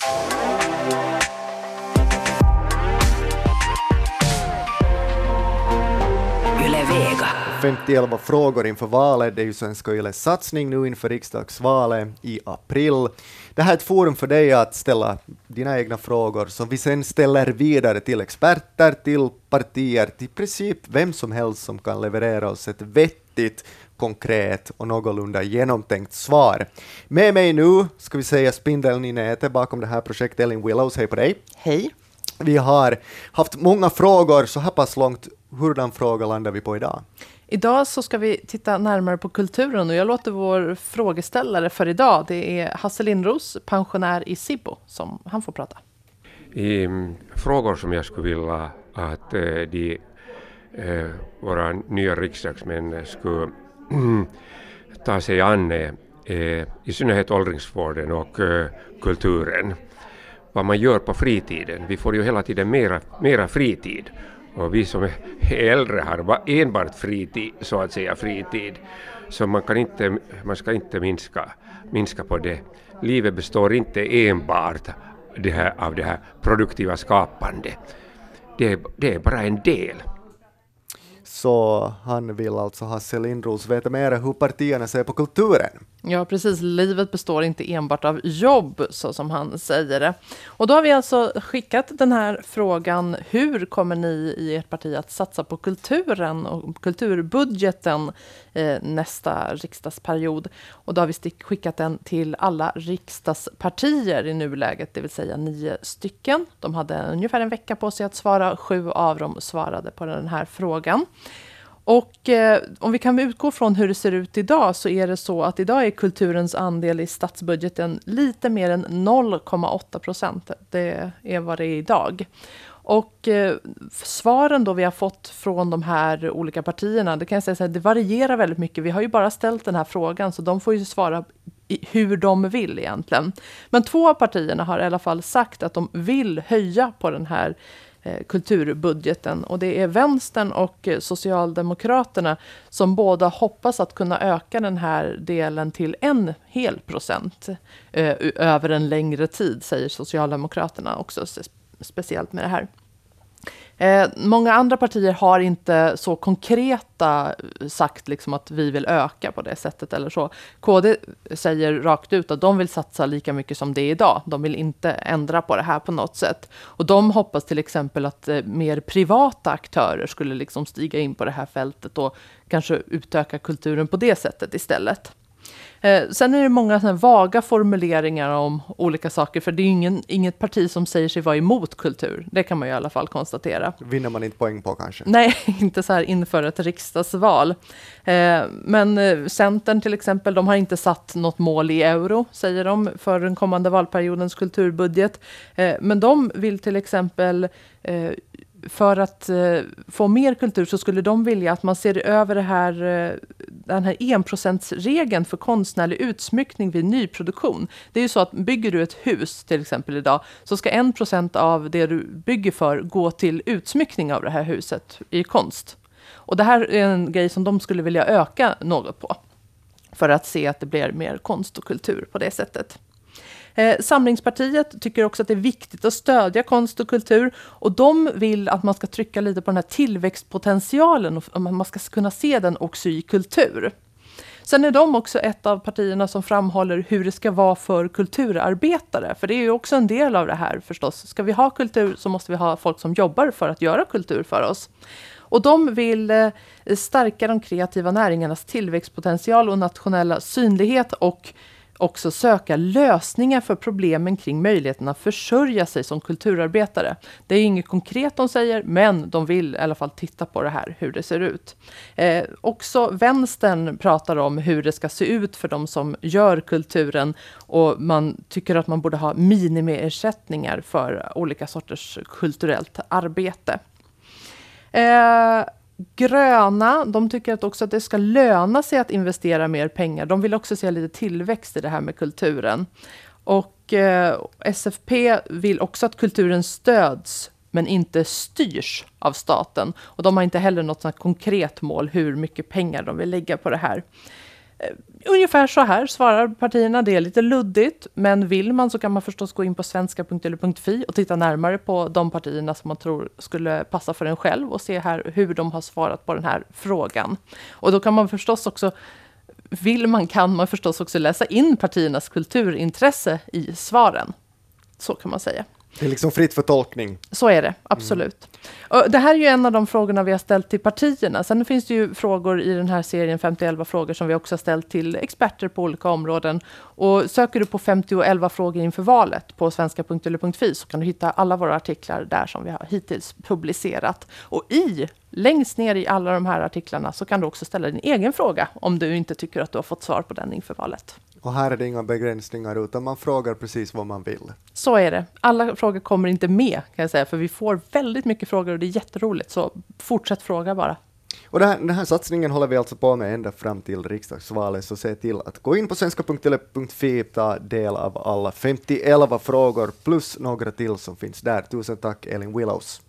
Yle Vega. 50 frågor inför valet. Det är ju Svenska Yles satsning nu inför riksdagsvalet i april. Det här är ett forum för dig att ställa dina egna frågor som vi sen ställer vidare till experter, till partier, till princip vem som helst som kan leverera oss ett vettigt, konkret och någorlunda genomtänkt svar. Med mig nu ska vi säga spindeln i nätet bakom det här projektet, Elin Willows. Hej på dig. Hej. Vi har haft många frågor, så här pass långt. Hurdan fråga landar vi på idag? Idag så ska vi titta närmare på kulturen och jag låter vår frågeställare för idag. Det är Hasse Lindros, pensionär i Sibbo, som han får prata. Frågor som jag skulle vilja att våra nya riksdagsmän skulle ta sig an i synnerhet åldringsvården och kulturen. Vad man gör på fritiden. Vi får ju hela tiden mera fritid. Och vi som är äldre har enbart fritid, så att säga fritid. Så man ska inte minska på det. Livet består inte enbart av det här produktiva skapande. Det är bara en del. Så han vill alltså, Hasse Lindros, veta mer hur partierna ser på kulturen. Ja, precis. Livet består inte enbart av jobb, så som han säger det. Och då har vi alltså skickat den här frågan: hur kommer ni i ert parti att satsa på kulturen och kulturbudgeten nästa riksdagsperiod? Och då har vi skickat den till alla riksdagspartier i nuläget, det vill säga 9 stycken. De hade ungefär en vecka på sig att svara. 7 av dem svarade på den här frågan. Och om vi kan utgå från hur det ser ut idag, så är det så att idag är kulturens andel i statsbudgeten lite mer än 0,8%. Det är vad det är idag. Och svaren då vi har fått från de här olika partierna, det kan jag säga så här, det varierar väldigt mycket. Vi har ju bara ställt den här frågan, så de får ju svara hur de vill egentligen. Men 2 av partierna har i alla fall sagt att de vill höja på den här kulturbudgeten, och det är Vänstern och Socialdemokraterna som båda hoppas att kunna öka den här delen till 1% över en längre tid, säger Socialdemokraterna också speciellt med det här. Många andra partier har inte så konkreta sagt liksom att vi vill öka på det sättet eller så. KD säger rakt ut att de vill satsa lika mycket som det är idag. De vill inte ändra på det här på något sätt. Och de hoppas till exempel att mer privata aktörer skulle liksom stiga in på det här fältet och kanske utöka kulturen på det sättet istället. Sen är det många såna vaga formuleringar om olika saker, för det är inget parti som säger sig vara emot kultur. Det kan man ju i alla fall konstatera. Vinner man inte poäng på kanske? Nej, inte så här inför ett riksdagsval. Men Centern till exempel, de har inte satt något mål i euro, säger de, för den kommande valperiodens kulturbudget. Men de vill till exempel för att få mer kultur så skulle de vilja att man ser över den här 1%-regeln för konstnärlig utsmyckning vid nyproduktion. Det är ju så att bygger du ett hus till exempel idag, så ska 1% av det du bygger för gå till utsmyckning av det här huset i konst. Och det här är en grej som de skulle vilja öka något på, för att se att det blir mer konst och kultur på det sättet. Samlingspartiet tycker också att det är viktigt att stödja konst och kultur, och de vill att man ska trycka lite på den här tillväxtpotentialen och man ska kunna se den också i kultur. Sen är de också ett av partierna som framhåller hur det ska vara för kulturarbetare, för det är ju också en del av det här förstås. Ska vi ha kultur så måste vi ha folk som jobbar för att göra kultur för oss. Och de vill stärka de kreativa näringarnas tillväxtpotential och nationella synlighet, och också söka lösningar för problemen kring möjligheten att försörja sig som kulturarbetare. Det är inget konkret de säger, men de vill i alla fall titta på det här, hur det ser ut. Också Vänstern pratar om hur det ska se ut för de som gör kulturen, och man tycker att man borde ha minimiersättningar för olika sorters kulturellt arbete. Gröna, de tycker att också att det ska löna sig att investera mer pengar. De vill också se lite tillväxt i det här med kulturen. Och SFP vill också att kulturen stöds men inte styrs av staten. Och de har inte heller något sånt konkret mål hur mycket pengar de vill lägga på det här. Ungefär så här svarar partierna. Det är lite luddigt, men vill man så kan man förstås gå in på svenska.yle.fi och titta närmare på de partierna som man tror skulle passa för en själv och se här hur de har svarat på den här frågan. Och då kan man förstås också, kan man förstås också läsa in partiernas kulturintresse i svaren. Så kan man säga. Det är liksom fritt för tolkning. Så är det, absolut. Och det här är ju en av de frågorna vi har ställt till partierna. Sen finns det ju frågor i den här serien 5011 frågor som vi också har ställt till experter på olika områden. Och söker du på 5011 frågor inför valet på svenska.yle.fi så kan du hitta alla våra artiklar där som vi har hittills publicerat. Och längst ner i alla de här artiklarna så kan du också ställa din egen fråga om du inte tycker att du har fått svar på den inför valet. Och här är det inga begränsningar utan man frågar precis vad man vill. Så är det. Alla frågor kommer inte med kan jag säga, för vi får väldigt mycket frågor och det är jätteroligt. Så fortsätt fråga bara. Och den här satsningen håller vi alltså på med ända fram till riksdagsvalet, så se till att gå in på svenska.yle.fi, ta del av alla 5011 frågor plus några till som finns där. Tusen tack Elin Willows.